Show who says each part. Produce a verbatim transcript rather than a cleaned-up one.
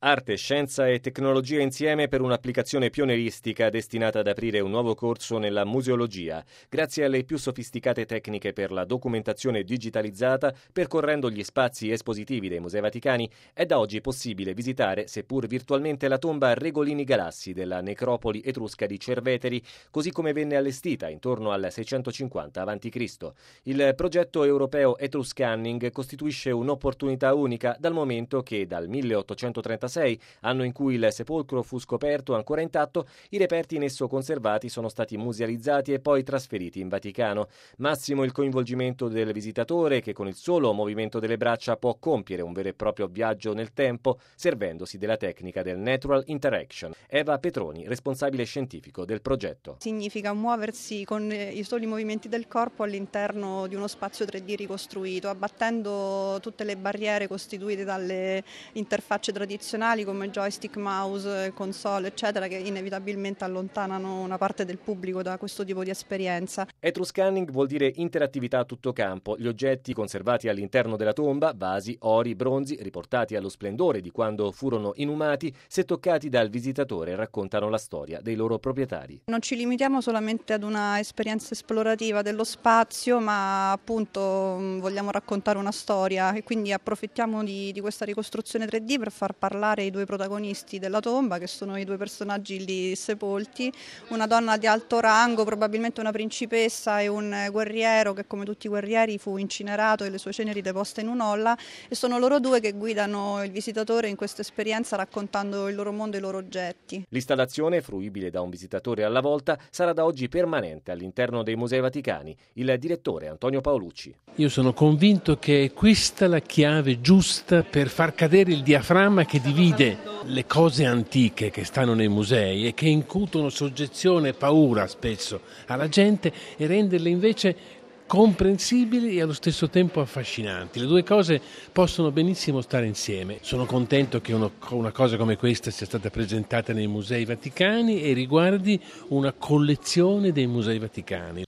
Speaker 1: Arte, scienza e tecnologia insieme per un'applicazione pionieristica destinata ad aprire un nuovo corso nella museologia, grazie alle più sofisticate tecniche per la documentazione digitalizzata, percorrendo gli spazi espositivi dei Musei Vaticani, è da oggi possibile visitare, seppur virtualmente, la tomba Regolini Galassi della necropoli etrusca di Cerveteri, così come venne allestita intorno al seicentocinquanta avanti Cristo Il progetto europeo Etruscanning costituisce un'opportunità unica dal momento che dal milleottocentotrentasei, anno in cui il sepolcro fu scoperto ancora intatto, i reperti in esso conservati sono stati musealizzati e poi trasferiti in Vaticano. Massimo il coinvolgimento del visitatore, che con il solo movimento delle braccia può compiere un vero e proprio viaggio nel tempo, servendosi della tecnica del Natural Interaction. Eva Petroni, responsabile scientifico del progetto.
Speaker 2: Significa muoversi con i soli movimenti del corpo all'interno di uno spazio tre D ricostruito, abbattendo tutte le barriere costituite dalle interfacce tradizionali come joystick, mouse, console, eccetera, che inevitabilmente allontanano una parte del pubblico da questo tipo di esperienza.
Speaker 1: Etruscanning vuol dire interattività a tutto campo. Gli oggetti conservati all'interno della tomba, vasi, ori, bronzi, riportati allo splendore di quando furono inumati, se toccati dal visitatore raccontano la storia dei loro proprietari.
Speaker 2: Non ci limitiamo solamente ad una esperienza esplorativa dello spazio, ma appunto vogliamo raccontare una storia e quindi approfittiamo di, di questa ricostruzione tre D per far parlare i due protagonisti della tomba, che sono i due personaggi lì sepolti, una donna di alto rango, probabilmente una principessa, e un guerriero che, come tutti i guerrieri, fu incinerato e le sue ceneri deposte in un'olla, e sono loro due che guidano il visitatore in questa esperienza raccontando il loro mondo e i loro oggetti.
Speaker 1: L'installazione, fruibile da un visitatore alla volta, sarà da oggi permanente all'interno dei Musei Vaticani. Il direttore Antonio Paolucci.
Speaker 3: Io sono convinto che è questa la chiave giusta per far cadere il diaframma che divide le cose antiche che stanno nei musei e che incutono soggezione e paura spesso alla gente, e renderle invece comprensibili e allo stesso tempo affascinanti. Le due cose possono benissimo stare insieme. Sono contento che uno, una cosa come questa sia stata presentata nei Musei Vaticani e riguardi una collezione dei Musei Vaticani.